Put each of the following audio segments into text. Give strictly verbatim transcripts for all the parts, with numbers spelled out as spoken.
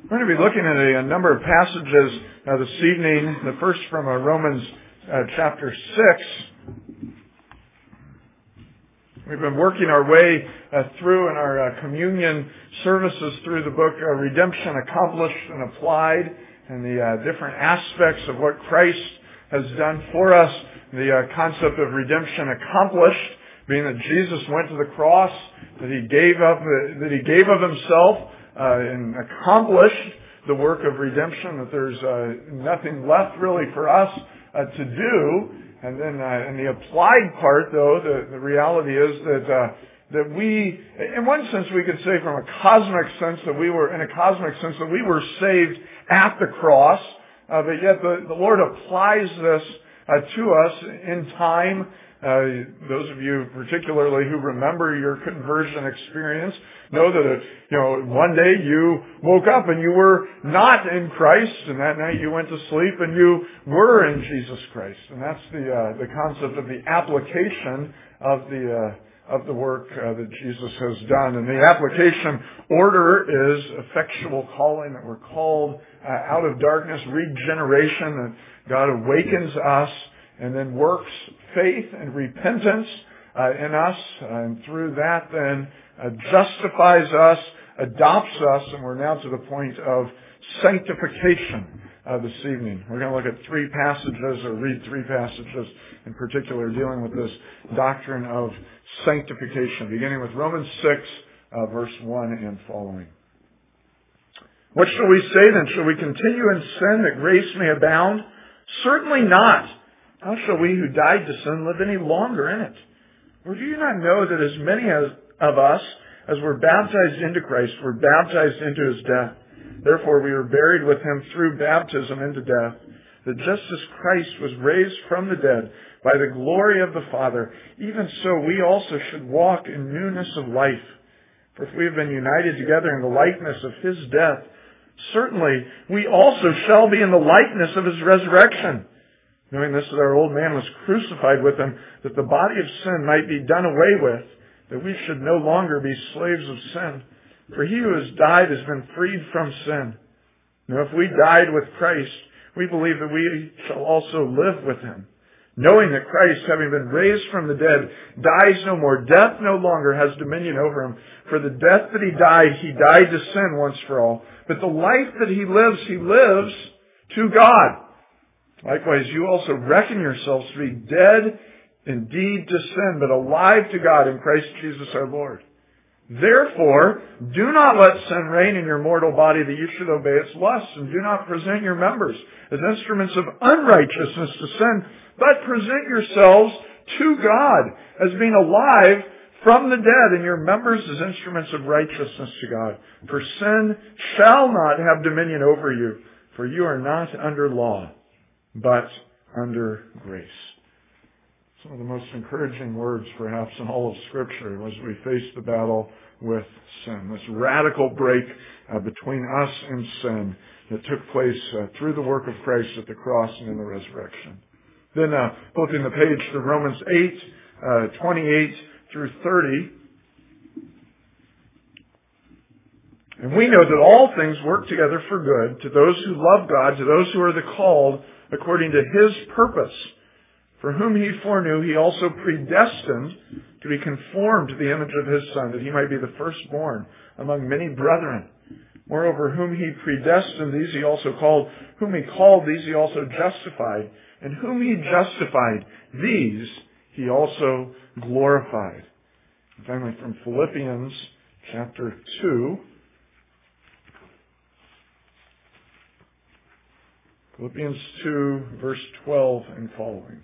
We're going to be looking at a, a number of passages uh, this evening. The first from uh, Romans uh, chapter six. We've been working our way uh, through in our uh, communion services through the book uh, Redemption Accomplished and Applied, and the uh, different aspects of what Christ has done for us. The uh, concept of redemption accomplished being that Jesus went to the cross, that He gave up, that He gave of Himself, uh, and accomplished the work of redemption. That there's uh, nothing left really for us uh, to do. And then, uh, in the applied part, though, the, the reality is that uh, that we, in one sense, we could say, from a cosmic sense, that we were in a cosmic sense that we were saved at the cross, uh, but yet the, the Lord applies this uh, to us in time. Uh, those of you particularly who remember your conversion experience know that, uh, you know, one day you woke up and you were not in Christ, and that night you went to sleep and you were in Jesus Christ. And that's the, uh, the concept of the application of the, uh, of the work uh, that Jesus has done. And the application order is effectual calling, that we're called uh, out of darkness, regeneration, that God awakens us and then works faith and repentance uh, in us, and through that then uh, justifies us, adopts us, and we're now to the point of sanctification uh, this evening. We're going to look at three passages, or read three passages in particular, dealing with this doctrine of sanctification, beginning with Romans six, uh, verse one and following. What shall we say then? Shall we continue in sin that grace may abound? Certainly not. How shall we who died to sin live any longer in it? Or do you not know that as many as, of us as were baptized into Christ were baptized into His death? Therefore we were buried with Him through baptism into death, that just as Christ was raised from the dead by the glory of the Father, even so we also should walk in newness of life. For if we have been united together in the likeness of His death, certainly we also shall be in the likeness of His resurrection. Knowing this, that our old man was crucified with Him, that the body of sin might be done away with, that we should no longer be slaves of sin. For he who has died has been freed from sin. Now if we died with Christ, we believe that we shall also live with Him. Knowing that Christ, having been raised from the dead, dies no more. Death no longer has dominion over Him. For the death that He died, He died to sin once for all. But the life that He lives, He lives to God. Likewise, you also reckon yourselves to be dead indeed to sin, but alive to God in Christ Jesus our Lord. Therefore, do not let sin reign in your mortal body that you should obey its lusts, and do not present your members as instruments of unrighteousness to sin, but present yourselves to God as being alive from the dead, and your members as instruments of righteousness to God. For sin shall not have dominion over you, for you are not under law, but under grace. Some of the most encouraging words, perhaps, in all of Scripture as we face the battle with sin. This radical break uh, between us and sin that took place uh, through the work of Christ at the cross and in the resurrection. Then, uh, flipping the page to Romans eight, uh, twenty-eight through thirty. And we know that all things work together for good to those who love God, to those who are the called according to His purpose. For whom He foreknew, He also predestined to be conformed to the image of His Son, that He might be the firstborn among many brethren. Moreover, whom He predestined, these He also called. Whom He called, these He also justified. And whom He justified, these He also glorified. And finally, from Philippians chapter two. Philippians two, verse twelve and following.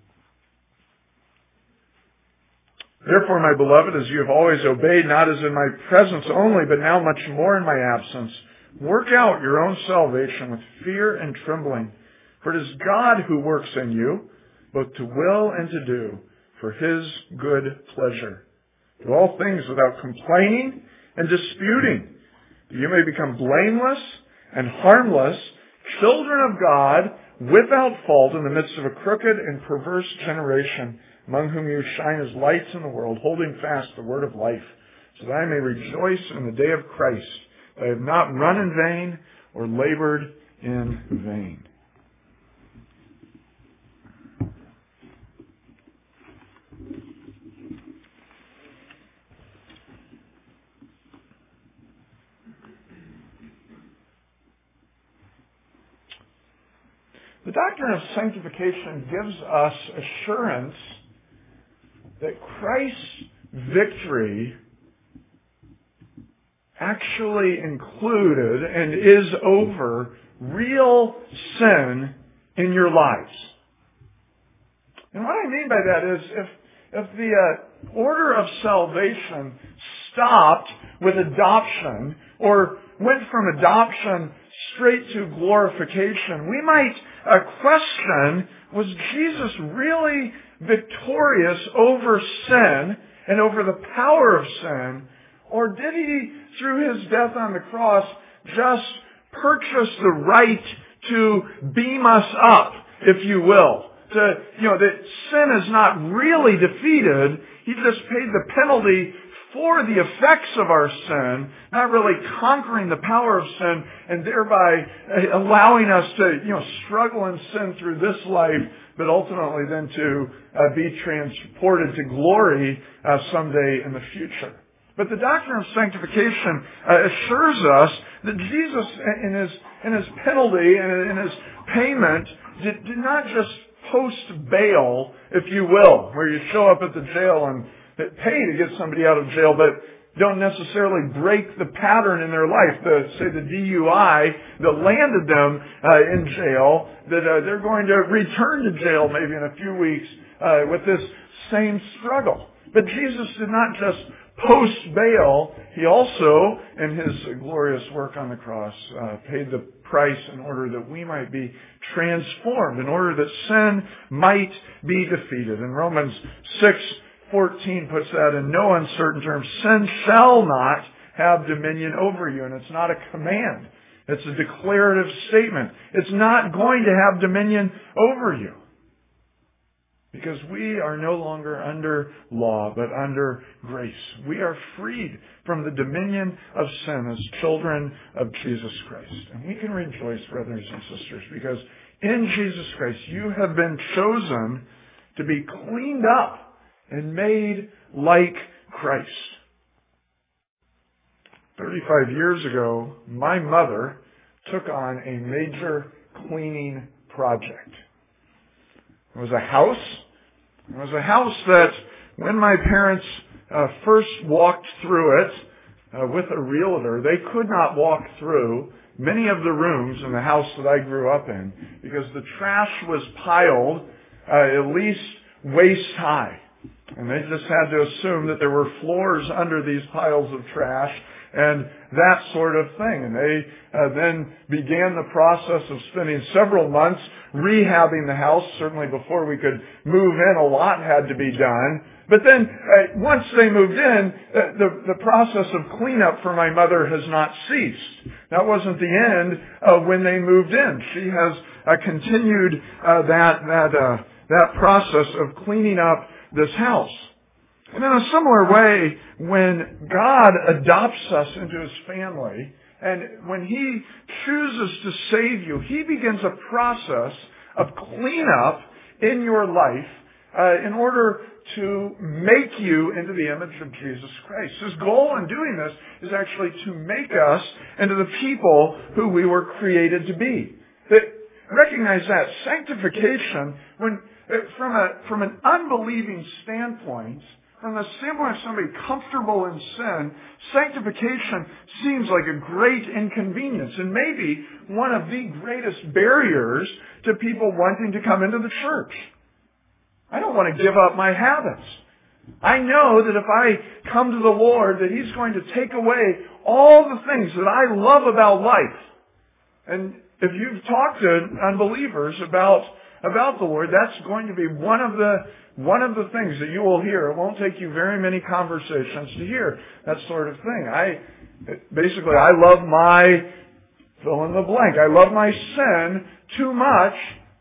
Therefore, my beloved, as you have always obeyed, not as in my presence only, but now much more in my absence, work out your own salvation with fear and trembling. For it is God who works in you, both to will and to do, for His good pleasure. Do all things without complaining and disputing, that you may become blameless and harmless, children of God, without fault in the midst of a crooked and perverse generation, among whom you shine as lights in the world, holding fast the word of life, so that I may rejoice in the day of Christ. I have not run in vain or labored in vain. The doctrine of sanctification gives us assurance that Christ's victory actually included and is over real sin in your lives. And what I mean by that is if, if the uh, order of salvation stopped with adoption or went from adoption straight to glorification, we might uh, question, was Jesus really victorious over sin and over the power of sin? Or did He, through His death on the cross, just purchase the right to beam us up, if you will? To, you know, that sin is not really defeated. He just paid the penalty for the effects of our sin, not really conquering the power of sin and thereby allowing us to, you know, struggle in sin through this life, but ultimately then to uh, be transported to glory uh, someday in the future. But the doctrine of sanctification uh, assures us that Jesus, in his in his penalty and in his payment, did, did not just post bail, if you will, where you show up at the jail and pay to get somebody out of jail, but don't necessarily break the pattern in their life. The, say the D U I that landed them uh, in jail, that uh, they're going to return to jail maybe in a few weeks uh, with this same struggle. But Jesus did not just post bail. He also, in His glorious work on the cross, uh, paid the price in order that we might be transformed, in order that sin might be defeated. In Romans six fourteen puts that in no uncertain terms. Sin shall not have dominion over you. And it's not a command. It's a declarative statement. It's not going to have dominion over you. Because we are no longer under law, but under grace. We are freed from the dominion of sin as children of Jesus Christ. And we can rejoice, brothers and sisters, because in Jesus Christ you have been chosen to be cleaned up and made like Christ. Thirty-five years ago, my mother took on a major cleaning project. It was a house. It was a house that when my parents uh, first walked through it uh, with a realtor, they could not walk through many of the rooms in the house that I grew up in because the trash was piled uh, at least waist high. And they just had to assume that there were floors under these piles of trash and that sort of thing. And they uh, then began the process of spending several months rehabbing the house. Certainly before we could move in, a lot had to be done. But then uh, once they moved in, uh, the, the process of cleanup for my mother has not ceased. That wasn't the end uh, when they moved in. She has uh, continued uh, that, that, uh, that process of cleaning up this house. And in a similar way, when God adopts us into His family, and when He chooses to save you, He begins a process of cleanup in your life uh, in order to make you into the image of Jesus Christ. His goal in doing this is actually to make us into the people who we were created to be. That, recognize that sanctification, when From a from an unbelieving standpoint, from the standpoint of somebody comfortable in sin, sanctification seems like a great inconvenience and maybe one of the greatest barriers to people wanting to come into the church. I don't want to give up my habits. I know that if I come to the Lord, that He's going to take away all the things that I love about life. And if you've talked to unbelievers about about the Lord, that's going to be one of the one of the things that you will hear. It won't take you very many conversations to hear that sort of thing. I basically I love my fill in the blank. I love my sin too much,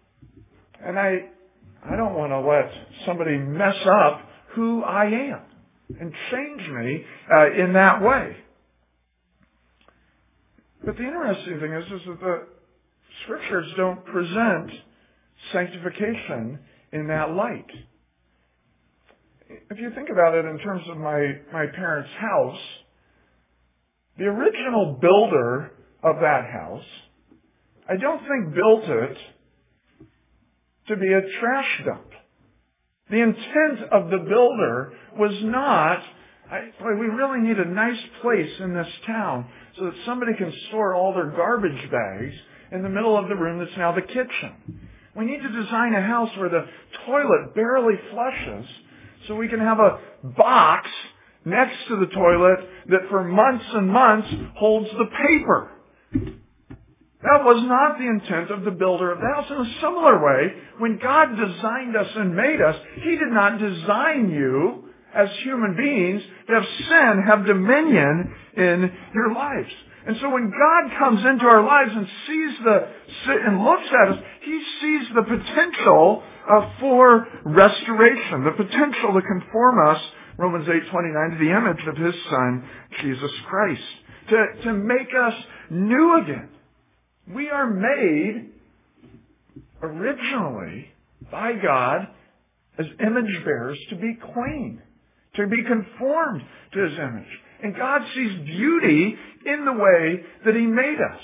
and I I don't want to let somebody mess up who I am and change me uh, in that way. But the interesting thing is, is that the Scriptures don't present sanctification in that light. If you think about it in terms of my, my parents' house, the original builder of that house, I don't think built it to be a trash dump. The intent of the builder was not, I, boy, we really need a nice place in this town so that somebody can store all their garbage bags in the middle of the room that's now the kitchen. We need to design a house where the toilet barely flushes so we can have a box next to the toilet that for months and months holds the paper. That was not the intent of the builder of the house. In a similar way, when God designed us and made us, He did not design you as human beings to have sin have dominion in your lives. And so when God comes into our lives and sees the and looks at us, He sees the potential uh, for restoration, the potential to conform us, Romans eight twenty-nine, to the image of His Son, Jesus Christ, to, to make us new again. We are made originally by God as image bearers to be clean, to be conformed to His image. And God sees beauty in the way that He made us.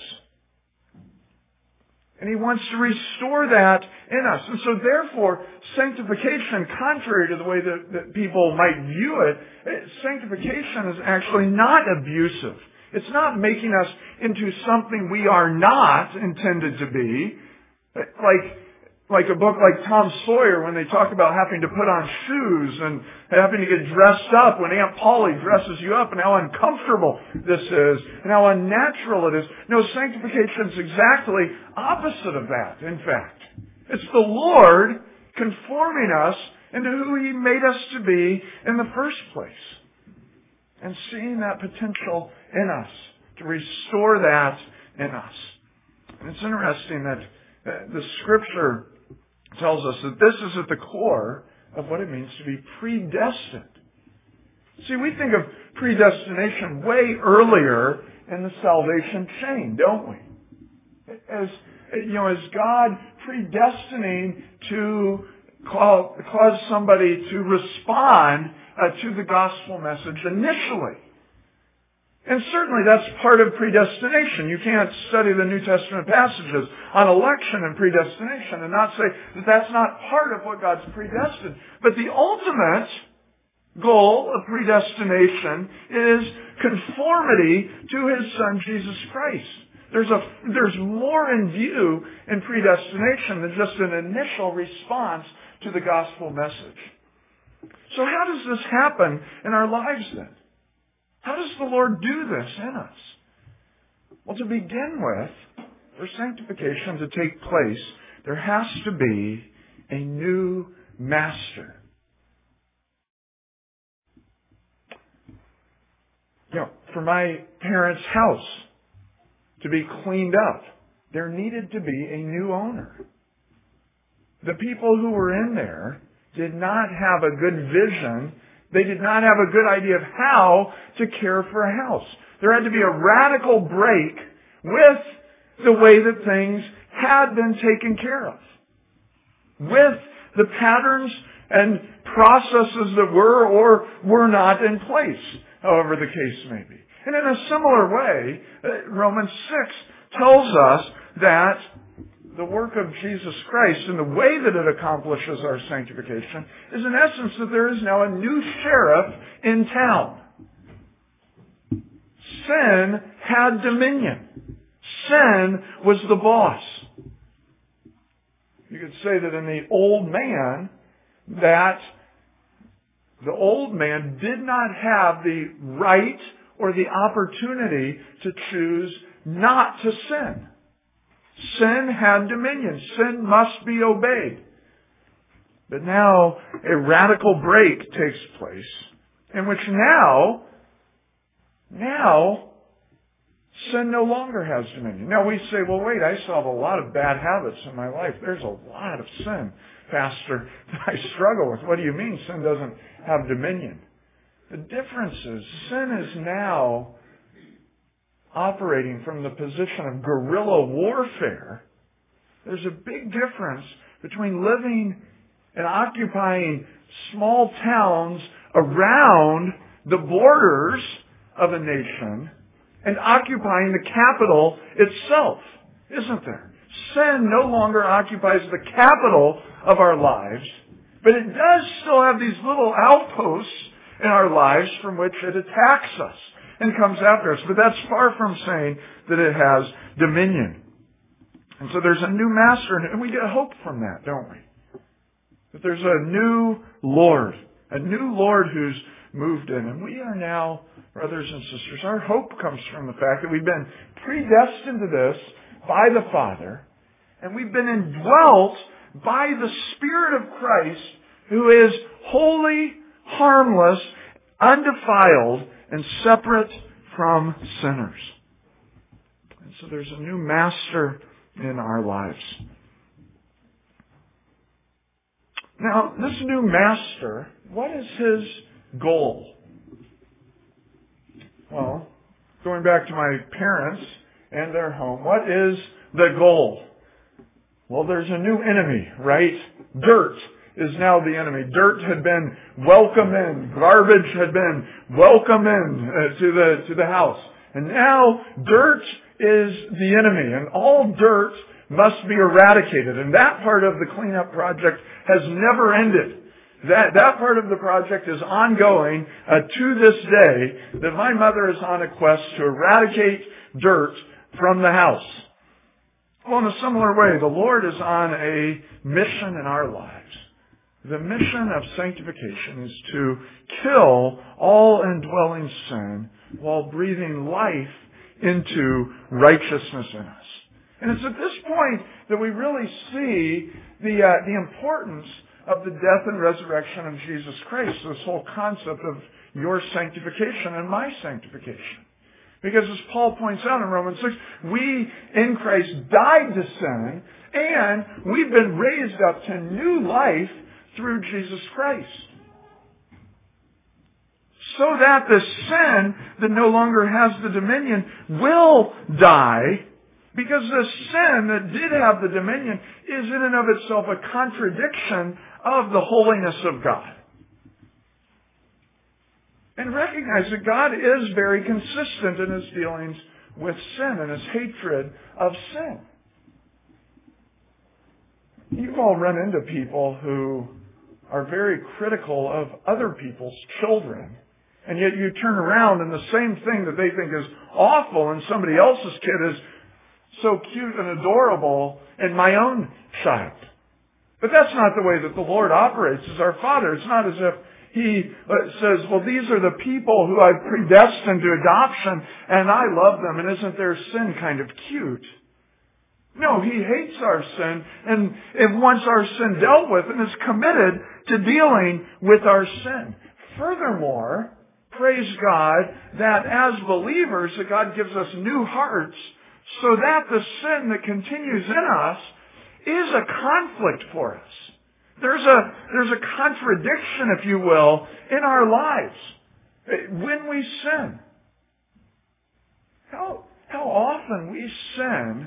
And He wants to restore that in us. And so therefore, sanctification, contrary to the way that, that people might view it, sanctification is actually not abusive. It's not making us into something we are not intended to be. Like, like a book like Tom Sawyer, when they talk about having to put on shoes and having to get dressed up, when Aunt Polly dresses you up, and how uncomfortable this is, and how unnatural it is. No, sanctification is exactly opposite of that, in fact. It's the Lord conforming us into who He made us to be in the first place. And seeing that potential in us, to restore that in us. And it's interesting that the Scripture tells us that this is at the core of what it means to be predestined. See, we think of predestination way earlier in the salvation chain, don't we? As, you know, as God predestining to call, cause somebody to respond Uh, to the gospel message initially. And certainly that's part of predestination. You can't study the New Testament passages on election and predestination and not say that that's not part of what God's predestined. But the ultimate goal of predestination is conformity to His Son, Jesus Christ. There's a, there's more in view in predestination than just an initial response to the gospel message. So how does this happen in our lives then? How does the Lord do this in us? Well, to begin with, for sanctification to take place, there has to be a new master. You know, for my parents' house to be cleaned up, there needed to be a new owner. The people who were in there did not have a good vision. They did not have a good idea of how to care for a house. There had to be a radical break with the way that things had been taken care of. With the patterns and processes that were or were not in place, however the case may be. And in a similar way, Romans six tells us that the work of Jesus Christ and the way that it accomplishes our sanctification is in essence that there is now a new sheriff in town. Sin had dominion. Sin was the boss. You could say that in the old man, that the old man did not have the right or the opportunity to choose not to sin. Sin had dominion. Sin must be obeyed. But now a radical break takes place in which now, now, sin no longer has dominion. Now we say, well, wait, I still have a lot of bad habits in my life. There's a lot of sin, Pastor, that I struggle with. What do you mean sin doesn't have dominion? The difference is sin is now operating from the position of guerrilla warfare, there's a big difference between living and occupying small towns around the borders of a nation and occupying the capital itself, isn't there? Sin no longer occupies the capital of our lives, but it does still have these little outposts in our lives from which it attacks us and comes after us. But that's far from saying that it has dominion. And so there's a new master, and we get hope from that, don't we? That there's a new Lord, a new Lord who's moved in. And we are now, brothers and sisters, our hope comes from the fact that we've been predestined to this by the Father, and we've been indwelt by the Spirit of Christ, who is holy, harmless, undefiled, and separate from sinners. And so there's a new master in our lives. Now, this new master, what is his goal? Well, going back to my parents and their home, what is the goal? Well, there's a new enemy, right? Dirt is now the enemy. Dirt had been welcome in. Garbage had been welcome in uh, to the to the house. And now dirt is the enemy, and all dirt must be eradicated. And that part of the cleanup project has never ended. That that part of the project is ongoing uh, to this day, that my mother is on a quest to eradicate dirt from the house. Well, in a similar way, the Lord is on a mission in our lives. The mission of sanctification is to kill all indwelling sin while breathing life into righteousness in us. And it's at this point that we really see the uh, the importance of the death and resurrection of Jesus Christ, this whole concept of your sanctification and my sanctification. Because as Paul points out in Romans six, we in Christ died to sin, and we've been raised up to new life through Jesus Christ. So that the sin that no longer has the dominion will die, because the sin that did have the dominion is in and of itself a contradiction of the holiness of God. And recognize that God is very consistent in His dealings with sin and His hatred of sin. You've all run into people who are very critical of other people's children, and yet you turn around and the same thing that they think is awful in somebody else's kid is so cute and adorable in my own child. But that's not the way that the Lord operates as our Father. It's not as if He says, well, these are the people who I've predestined to adoption, and I love them, and isn't their sin kind of cute? No, He hates our sin, and, and wants our sin dealt with, and is committed to dealing with our sin. Furthermore, praise God that as believers, that God gives us new hearts, so that the sin that continues in us is a conflict for us. There's a, there's a contradiction, if you will, in our lives when we sin. How, how often we sin,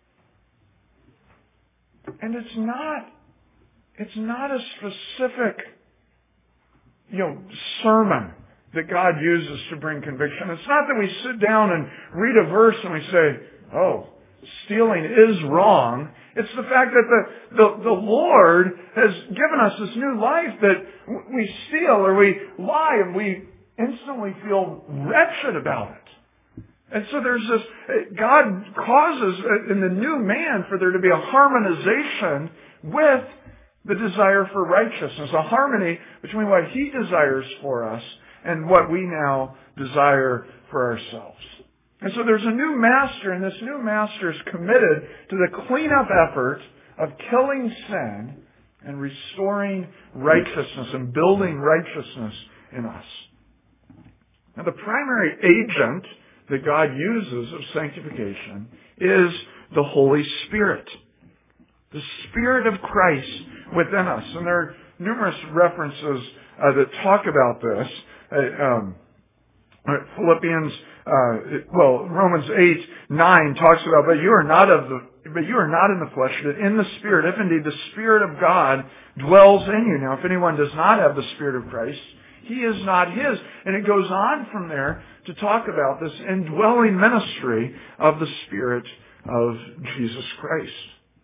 and it's not, it's not a specific, you know, sermon that God uses to bring conviction. It's not that we sit down and read a verse and we say, oh, stealing is wrong. It's the fact that the, the, the Lord has given us this new life that we steal or we lie and we instantly feel wretched about it. And so there's this, God causes in the new man for there to be a harmonization with the desire for righteousness, a harmony between what He desires for us and what we now desire for ourselves. And so there's a new master, and this new master is committed to the cleanup effort of killing sin and restoring righteousness and building righteousness in us. Now, the primary agent that God uses of sanctification is the Holy Spirit. The Spirit of Christ within us. And there are numerous references uh, that talk about this. Uh, um, Philippians, uh, well, Romans eight, nine talks about, but you are not of the, but you are not in the flesh, but in the Spirit, if indeed the Spirit of God dwells in you. Now, if anyone does not have the Spirit of Christ, he is not his. And it goes on from there to talk about this indwelling ministry of the Spirit of Jesus Christ.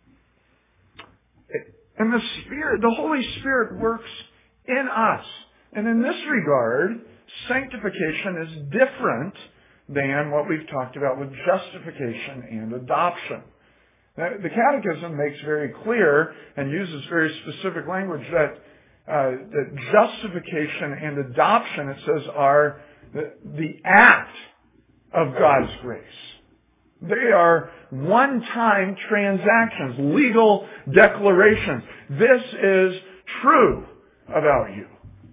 And the Spirit, the Holy Spirit works in us. And in this regard, sanctification is different than what we've talked about with justification and adoption. The Catechism makes very clear and uses very specific language that, uh, that justification and adoption, it says, are the, the act of God's grace. They are one-time transactions, legal declarations. This is true about you.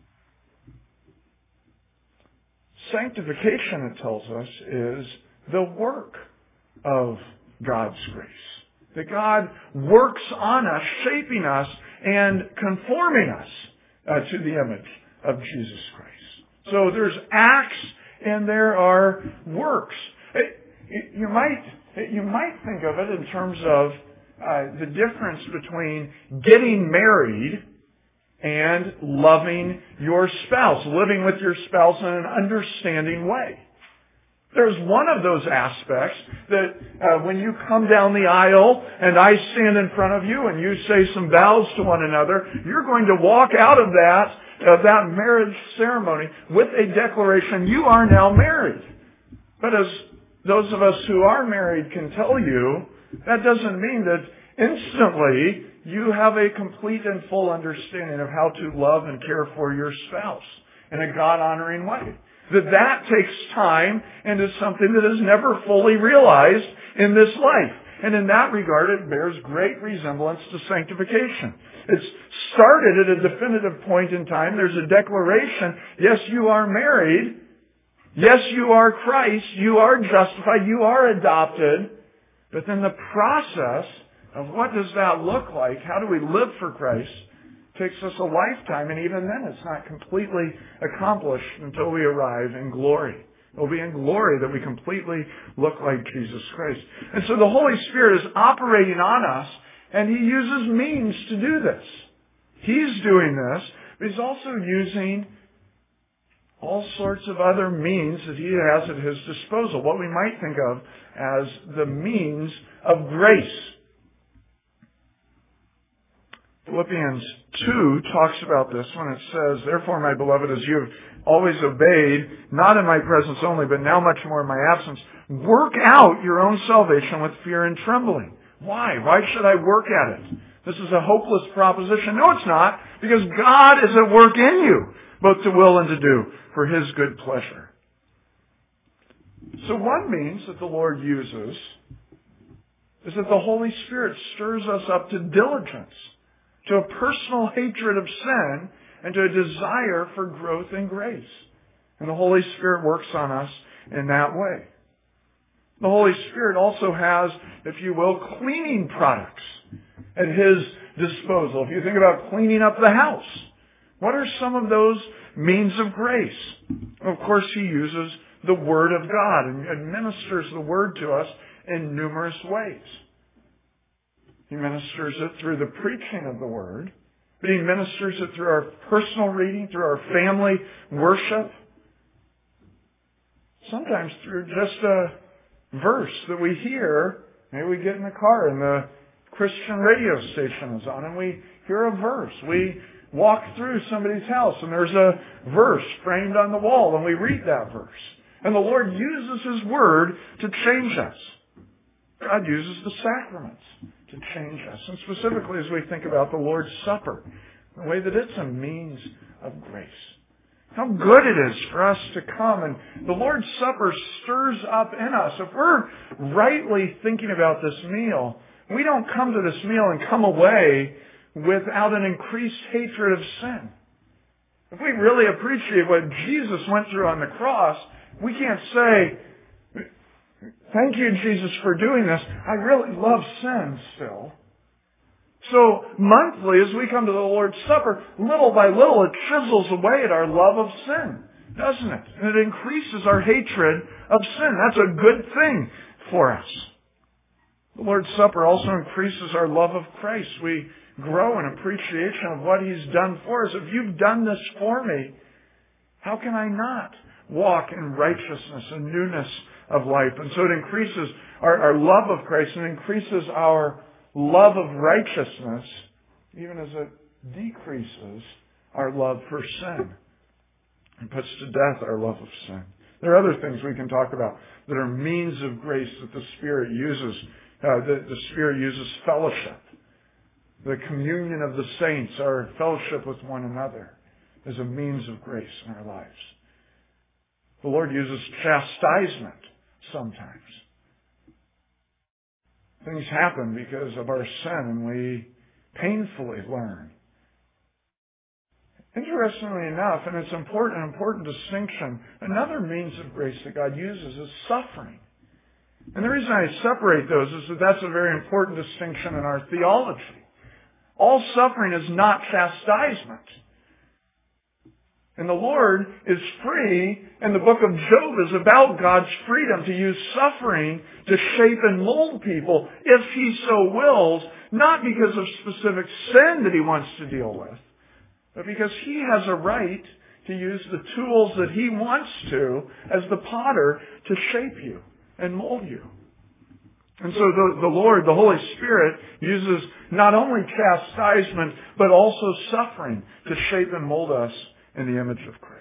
Sanctification, it tells us, is the work of God's grace. That God works on us, shaping us, and conforming us uh, to the image of Jesus Christ. So there's acts and there are works. It, You might, you might think of it in terms of uh, the difference between getting married and loving your spouse, living with your spouse in an understanding way. There's one of those aspects that uh, when you come down the aisle and I stand in front of you and you say some vows to one another, you're going to walk out of that, of that marriage ceremony with a declaration, you are now married. But as those of us who are married can tell you, that doesn't mean that instantly you have a complete and full understanding of how to love and care for your spouse in a God-honoring way. That that takes time and is something that is never fully realized in this life. And in that regard, it bears great resemblance to sanctification. It's started at a definitive point in time. There's a declaration, yes, you are married. Yes, you are Christ, you are justified, you are adopted, but then the process of what does that look like, how do we live for Christ, takes us a lifetime, and even then it's not completely accomplished until we arrive in glory. It will be in glory that we completely look like Jesus Christ. And so the Holy Spirit is operating on us, and He uses means to do this. He's doing this, but He's also using all sorts of other means that He has at His disposal, what we might think of as the means of grace. Philippians two talks about this when it says, therefore, my beloved, as you have always obeyed, not in my presence only, but now much more in my absence, work out your own salvation with fear and trembling. Why? Why should I work at it? This is a hopeless proposition. No, it's not, because God is at work in you, both to will and to do for His good pleasure. So one means that the Lord uses is that the Holy Spirit stirs us up to diligence, to a personal hatred of sin, and to a desire for growth in grace. And the Holy Spirit works on us in that way. The Holy Spirit also has, if you will, cleaning products at His disposal. If you think about cleaning up the house, what are some of those means of grace? Of course, He uses the Word of God and administers the Word to us in numerous ways. He ministers it through the preaching of the Word, but He ministers it through our personal reading, through our family worship, sometimes through just a verse that we hear. Maybe we get in the car and the Christian radio station is on and we hear a verse. We walk through somebody's house and there's a verse framed on the wall and we read that verse. And the Lord uses His Word to change us. God uses the sacraments to change us. And specifically as we think about the Lord's Supper, the way that it's a means of grace. How good it is for us to come, and the Lord's Supper stirs up in us. If we're rightly thinking about this meal, we don't come to this meal and come away without an increased hatred of sin. If we really appreciate what Jesus went through on the cross, we can't say, thank you, Jesus, for doing this. I really love sin still. So monthly, as we come to the Lord's Supper, little by little, it chisels away at our love of sin. doesn't it? And it increases our hatred of sin. That's a good thing for us. The Lord's Supper also increases our love of Christ. We grow in appreciation of what He's done for us. If you've done this for me, how can I not walk in righteousness and newness of life? And so it increases our, our love of Christ and increases our love of righteousness, even as it decreases our love for sin. It puts to death our love of sin. There are other things we can talk about that are means of grace that the Spirit uses. Uh, the, the Spirit uses fellowship. The communion of the saints, our fellowship with one another, is a means of grace in our lives. The Lord uses chastisement sometimes. Things happen because of our sin, and we painfully learn. Interestingly enough, and it's important, an important distinction, another means of grace that God uses is suffering. And the reason I separate those is that that's a very important distinction in our theology. All suffering is not chastisement. And the Lord is free, and the book of Job is about God's freedom to use suffering to shape and mold people if He so wills, not because of specific sin that He wants to deal with, but because He has a right to use the tools that He wants to, as the potter, to shape you and mold you. And so the, the Lord, the Holy Spirit, uses not only chastisement, but also suffering to shape and mold us in the image of Christ.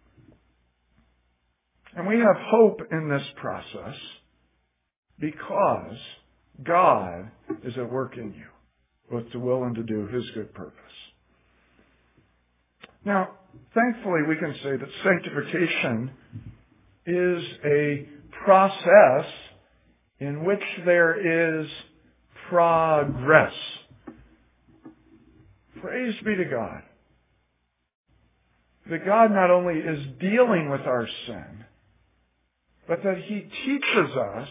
And we have hope in this process because God is at work in you, both to will and to do His good purpose. Now, thankfully, we can say that sanctification is a process in which there is progress. Praise be to God. That God not only is dealing with our sin, but that He teaches us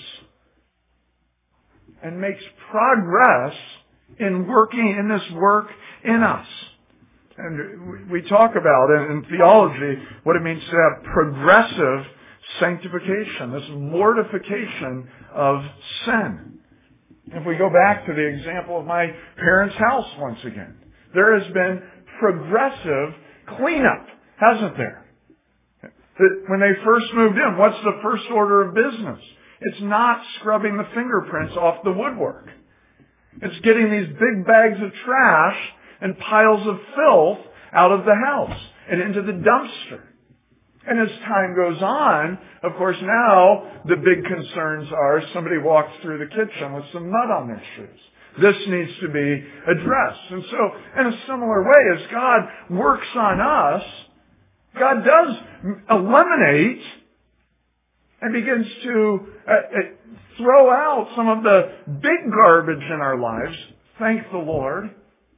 and makes progress in working in this work in us. And we talk about in theology what it means to have progressive sanctification, this mortification of sin. If we go back to the example of my parents' house once again, there has been progressive cleanup, hasn't there? When they first moved in, what's the first order of business? It's not scrubbing the fingerprints off the woodwork. It's getting these big bags of trash and piles of filth out of the house and into the dumpster. And as time goes on, of course, now the big concerns are somebody walks through the kitchen with some mud on their shoes. This needs to be addressed. And so, in a similar way, as God works on us, God does eliminate and begins to uh, uh, throw out some of the big garbage in our lives, thank the Lord,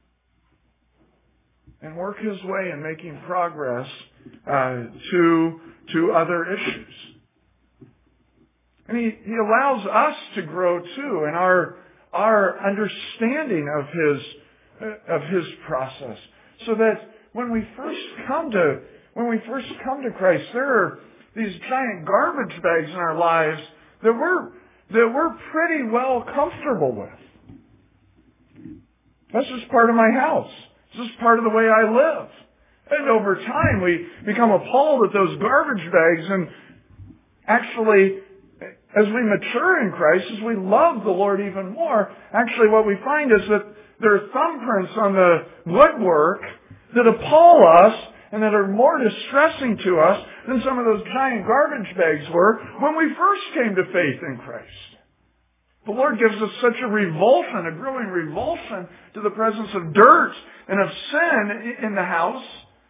and work His way in making progress uh, to to other issues. And He, He allows us to grow too in our our understanding of His uh, of His process, so that when we first come to when we first come to Christ, there are these giant garbage bags in our lives that we're that we're pretty well comfortable with. This is part of my house. This is part of the way I live. And over time, we become appalled at those garbage bags. And actually, as we mature in Christ, as we love the Lord even more, actually what we find is that there are thumbprints on the woodwork that appall us and that are more distressing to us than some of those giant garbage bags were when we first came to faith in Christ. The Lord gives us such a revulsion, a growing revulsion to the presence of dirt and of sin in the house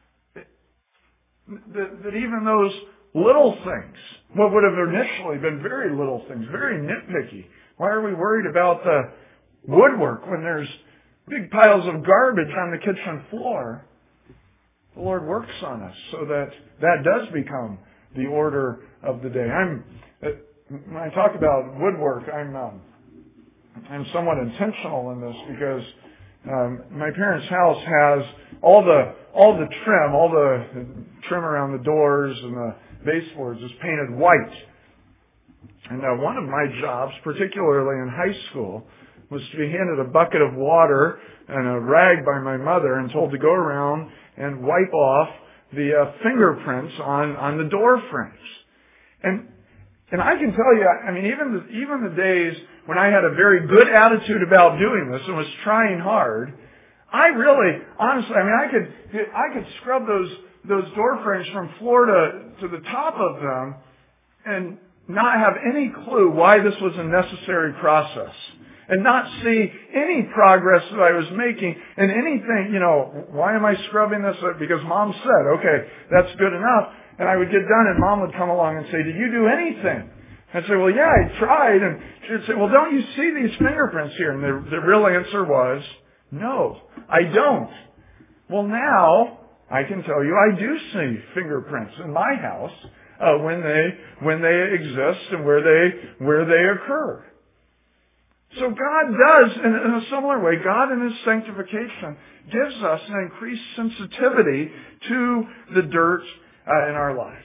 that, that even those little things, what would have initially been very little things, very nitpicky. Why are we worried about the woodwork when there's big piles of garbage on the kitchen floor? The Lord works on us so that that does become the order of the day. I'm when I talk about woodwork, I'm um, I'm somewhat intentional in this because um, my parents' house has all the all the trim, all the trim around the doors and the baseboards was painted white. And uh, one of my jobs, particularly in high school, was to be handed a bucket of water and a rag by my mother and told to go around and wipe off the uh, fingerprints on, on the door frames. And and I can tell you, I mean, even the, even the days when I had a very good attitude about doing this and was trying hard, I really, honestly, I mean, I could I could scrub those those door frames from floor to to the top of them and not have any clue why this was a necessary process, and not see any progress that I was making and anything, you know, why am I scrubbing this? Because Mom said, okay, that's good enough. And I would get done and Mom would come along and say, did you do anything? I'd say, well, yeah, I tried. And she'd say, well, don't you see these fingerprints here? And the, the real answer was, no, I don't. Well, now I can tell you I do see fingerprints in my house uh, when they when they exist and where they where they occur. So God does, in, in a similar way, God in His sanctification gives us an increased sensitivity to the dirt uh, in our lives.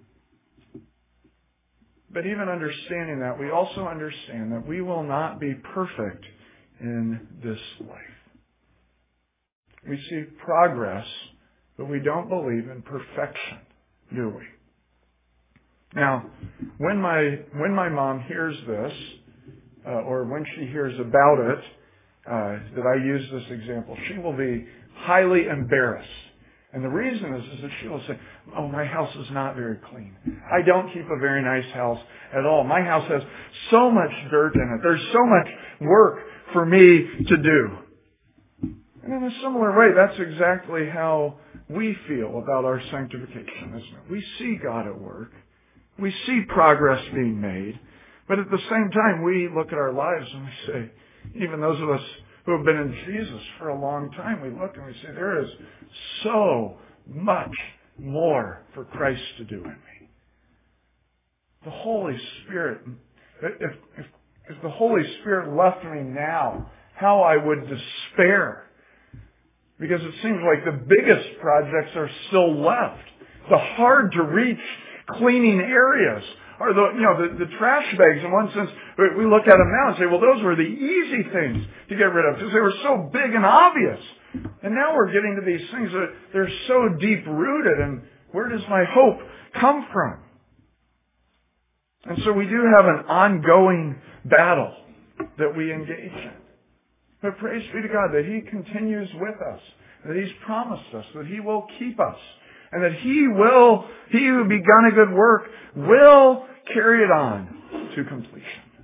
But even understanding that, we also understand that we will not be perfect in this life. We see progress, but we don't believe in perfection, do we? Now, when my when my mom hears this, uh, or when she hears about it, uh, that I use this example, she will be highly embarrassed. And the reason is, is that she will say, oh, my house is not very clean. I don't keep a very nice house at all. My house has so much dirt in it. There's so much work for me to do. And in a similar way, that's exactly how we feel about our sanctification, isn't it? We see God at work. We see progress being made. But at the same time, we look at our lives and we say, even those of us who have been in Jesus for a long time, we look and we say, there is so much more for Christ to do in me. The Holy Spirit, if, if, if the Holy Spirit left me now, how I would despair. Because it seems like the biggest projects are still left. The hard to reach cleaning areas are the, you know, the, the trash bags. In one sense, we look at them now and say, well, those were the easy things to get rid of because they were so big and obvious. And now we're getting to these things that they're so deep rooted, and where does my hope come from? And so we do have an ongoing battle that we engage in. But praise be to God that He continues with us, that He's promised us, that He will keep us, and that He will, He who begun a good work will carry it on to completion.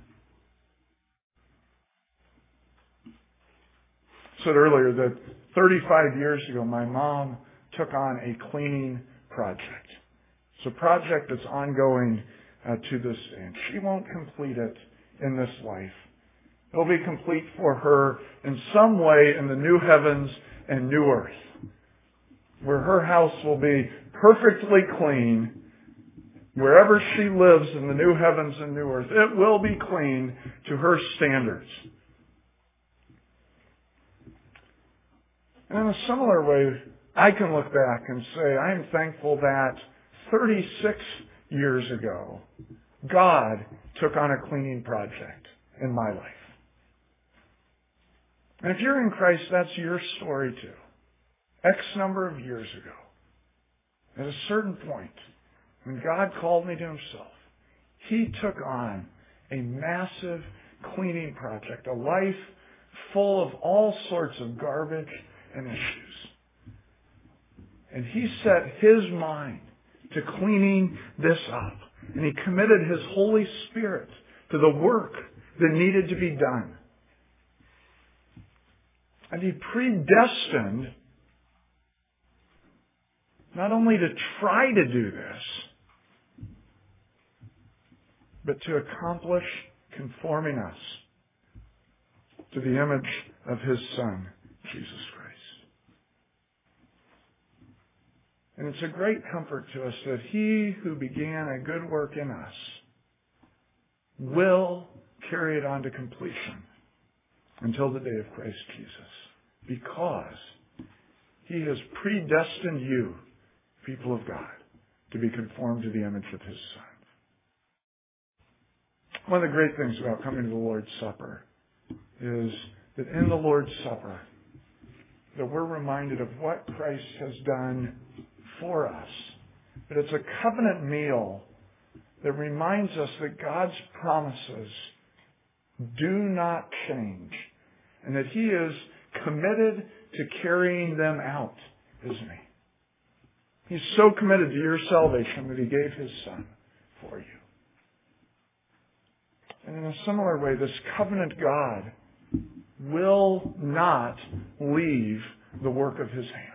I said earlier that thirty-five years ago my mom took on a cleaning project. It's a project that's ongoing uh, to this day. And she won't complete it in this life. It'll be complete for her in some way in the new heavens and new earth, where her house will be perfectly clean. Wherever she lives in the new heavens and new earth, it will be clean to her standards. And in a similar way, I can look back and say, I am thankful that thirty-six years ago, God took on a cleaning project in my life. And if you're in Christ, that's your story too. X number of years ago, at a certain point, when God called me to Himself, He took on a massive cleaning project, a life full of all sorts of garbage and issues. And He set His mind to cleaning this up. And He committed His Holy Spirit to the work that needed to be done. And He predestined not only to try to do this, but to accomplish conforming us to the image of His Son, Jesus Christ. And it's a great comfort to us that He who began a good work in us will carry it on to completion until the day of Christ Jesus, because He has predestined you, people of God, to be conformed to the image of His Son. One of the great things about coming to the Lord's Supper is that in the Lord's Supper, that we're reminded of what Christ has done for us. That it's a covenant meal that reminds us that God's promises do not change, and that He is committed to carrying them out, isn't He? He's so committed to your salvation that He gave His Son for you. And in a similar way, this covenant God will not leave the work of His hands.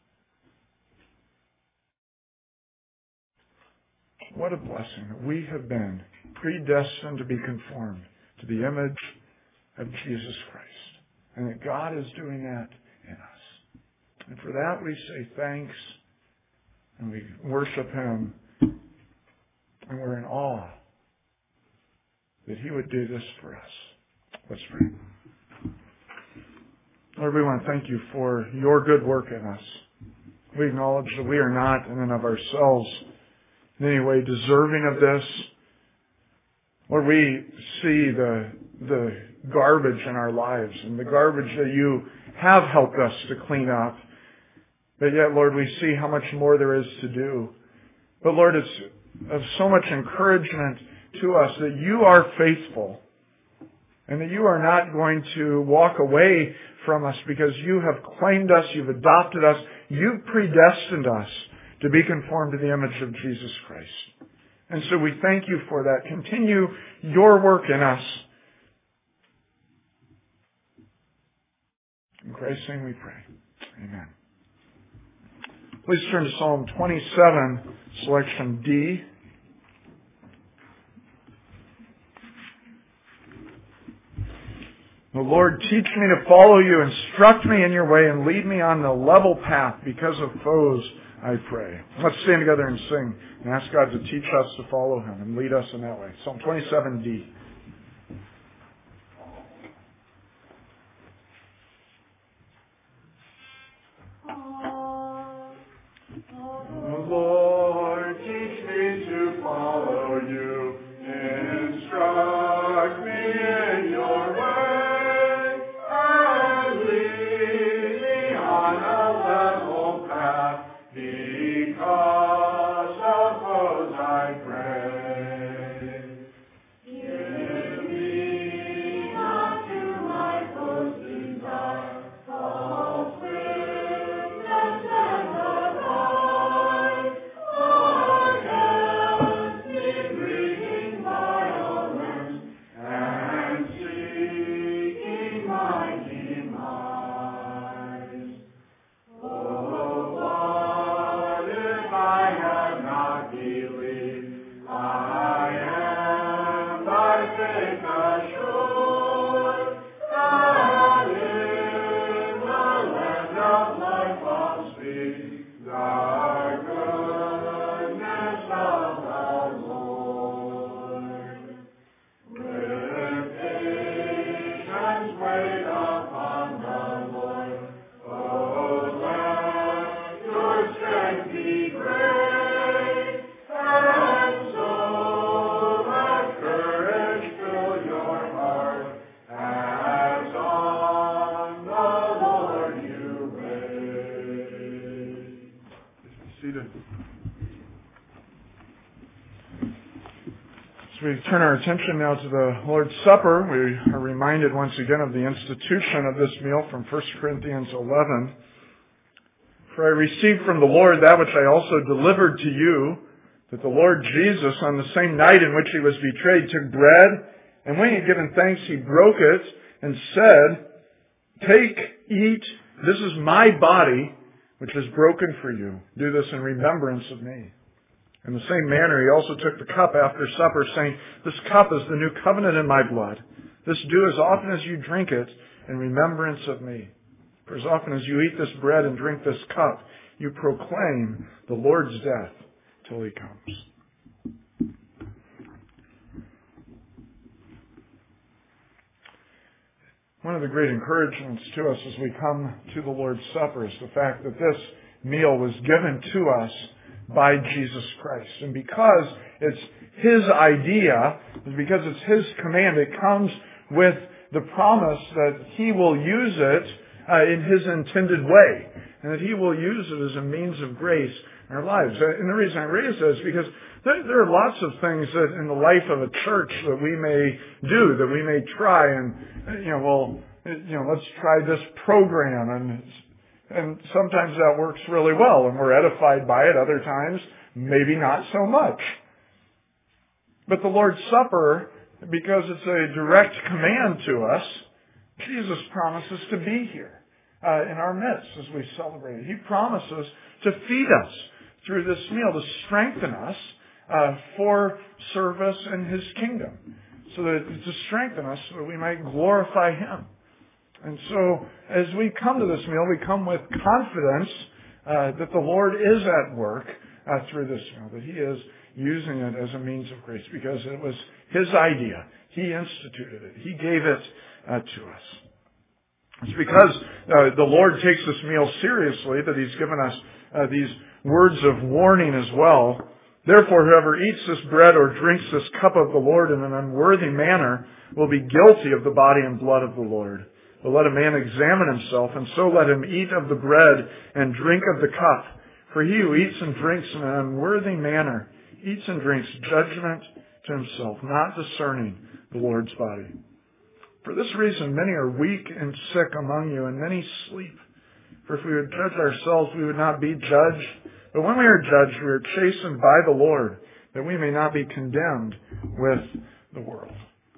What a blessing that we have been predestined to be conformed to the image of Jesus Christ. And that God is doing that in us. And for that we say thanks and we worship Him. And we're in awe that He would do this for us. Let's pray. Lord, we want to thank You for Your good work in us. We acknowledge that we are not in and of ourselves in any way deserving of this. Lord, we see the, the garbage in our lives and the garbage that You have helped us to clean up. But yet, Lord, we see how much more there is to do. But Lord, it's of so much encouragement to us that You are faithful and that You are not going to walk away from us because You have claimed us, You've adopted us, You've predestined us to be conformed to the image of Jesus Christ. And so we thank You for that. Continue Your work in us. In Christ's name we pray. Amen. Please turn to Psalm twenty-seven, selection D. The Lord, teach me to follow You, instruct me in Your way, and lead me on the level path because of foes, I pray. Let's stand together and sing and ask God to teach us to follow Him and lead us in that way. Psalm twenty-seven D. Lord, teach me to follow You, instruct me in Your way, and lead me on a level path, because of foes I pray. Give me not to my foes desire, false witness and the lie, or against me breathing violence, and seeking my demise. Oh, what if I have not believed? I am by faith assured that in the land of life I'll speak the goodness of the Lord. With patience wait upon the Lord. Oh, let Your strength be great, and so let courage fill your heart, as on the Lord you wait. Seated. As we turn our attention now to the Lord's Supper, we are reminded once again of the institution of this meal from First Corinthians eleven. For I received from the Lord that which I also delivered to you, that the Lord Jesus, on the same night in which He was betrayed, took bread, and when He had given thanks, He broke it, and said, Take, eat, this is my body, which is broken for you. Do this in remembrance of me. In the same manner, He also took the cup after supper, saying, This cup is the new covenant in my blood. This do as often as you drink it in remembrance of me. For as often as you eat this bread and drink this cup, you proclaim the Lord's death till He comes. One of the great encouragements to us as we come to the Lord's Supper is the fact that this meal was given to us by Jesus Christ. And because it's His idea, because it's His command, it comes with the promise that He will use it uh, in His intended way, and that He will use it as a means of grace in our lives. And the reason I raise this is because there, there are lots of things that in the life of a church that we may do, that we may try, and you know, well, you know, let's try this program, and and sometimes that works really well, and we're edified by it. Other times, maybe not so much. But the Lord's Supper, because it's a direct command to us, Jesus promises to be here uh, in our midst as we celebrate it. He promises to feed us through this meal, to strengthen us uh, for service in His kingdom, so that to strengthen us so that we might glorify Him. And so, as we come to this meal, we come with confidence uh, that the Lord is at work uh, through this meal, that He is using it as a means of grace, because it was His idea. He instituted it. He gave it uh, to us. It's because uh, the Lord takes this meal seriously that He's given us uh, these words of warning as well. Therefore, whoever eats this bread or drinks this cup of the Lord in an unworthy manner will be guilty of the body and blood of the Lord. But let a man examine himself, and so let him eat of the bread and drink of the cup. For he who eats and drinks in an unworthy manner eats and drinks judgment to himself, not discerning the Lord's body. For this reason, many are weak and sick among you, and many sleep. For if we would judge ourselves, we would not be judged. But when we are judged, we are chastened by the Lord, that we may not be condemned with the world.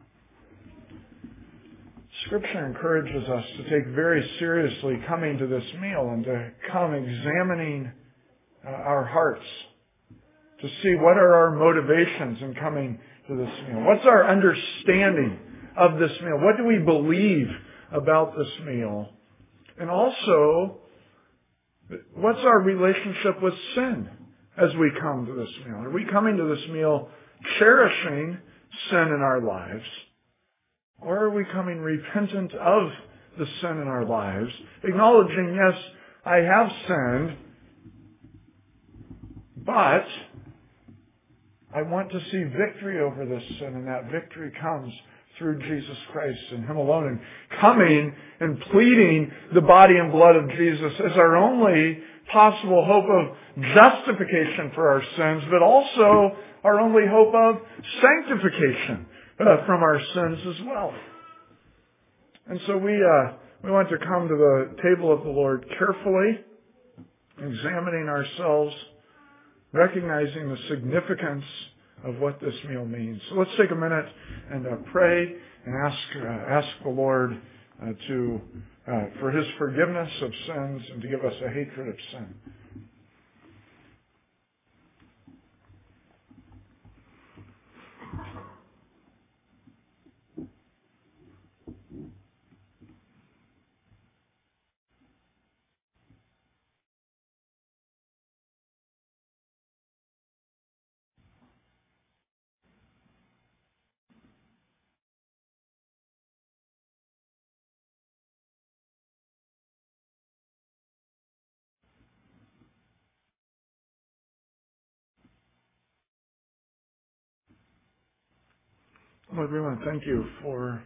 Scripture encourages us to take very seriously coming to this meal and to come examining uh, our hearts, to see what are our motivations in coming to this meal. What's our understanding of this meal? What do we believe about this meal? And also, what's our relationship with sin as we come to this meal? Are we coming to this meal cherishing sin in our lives? Or are we coming repentant of the sin in our lives, acknowledging, yes, I have sinned, but I want to see victory over this sin, and that victory comes through Jesus Christ and Him alone, and coming and pleading the body and blood of Jesus as our only possible hope of justification for our sins, but also our only hope of sanctification uh, from our sins as well. And so we uh, we want to come to the table of the Lord carefully, examining ourselves, recognizing the significance of what this meal means. So let's take a minute and uh, pray and ask uh, ask the Lord uh, to uh, for His forgiveness of sins and to give us a hatred of sin. Lord, we want to thank You for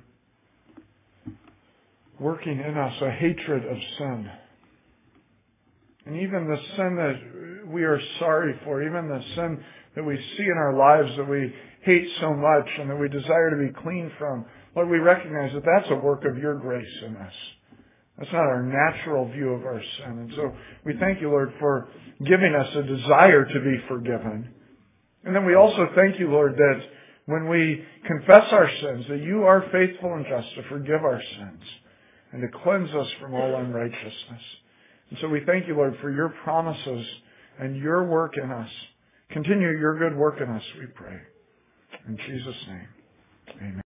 working in us a hatred of sin. And even the sin that we are sorry for, even the sin that we see in our lives that we hate so much and that we desire to be clean from, Lord, we recognize that that's a work of Your grace in us. That's not our natural view of our sin. And so we thank You, Lord, for giving us a desire to be forgiven. And then we also thank You, Lord, that when we confess our sins, that You are faithful and just to forgive our sins and to cleanse us from all unrighteousness. And so we thank You, Lord, for Your promises and Your work in us. Continue Your good work in us, we pray. In Jesus' name, amen.